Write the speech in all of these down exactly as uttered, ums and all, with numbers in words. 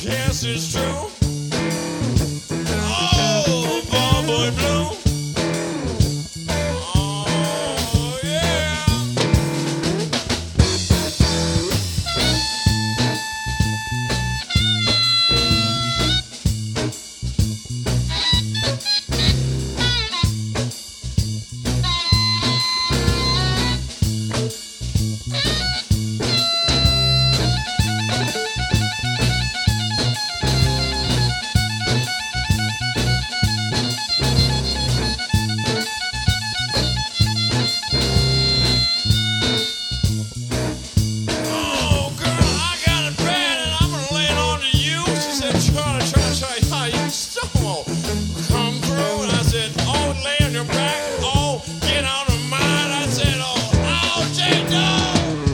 Yes, it's true. Oh, ball boy blue. Oh, yeah. Oh, girl, I got it bad and I'm gonna lay it on to you. She said, try to, try to, try to, how you still won't come through. And I said, oh, lay on your back. Oh, get out of mine. I said, oh, oh, J-Dog.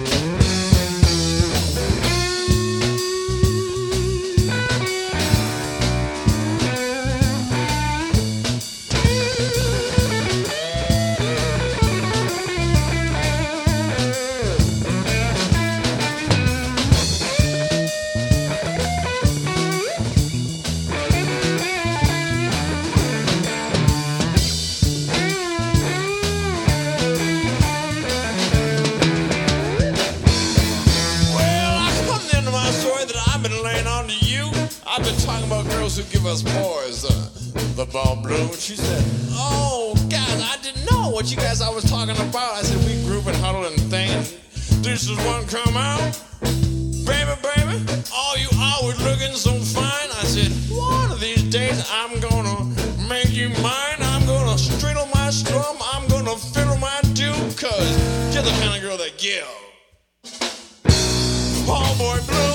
Well, I come to the end of my story that I've been laying on to you. I've been talking about girls who give us boys uh, the ball blue. And she said, oh, guys, I didn't know what you guys I was talking about. I said, we group and huddle and things. This is one come out. Baby, baby, oh, you always looking so fine. I said, one of these days I'm gonna make you mine. I'm gonna straddle my strum. I'm gonna fiddle my dude. Cause you're the kind of girl that give. Ball boy blue.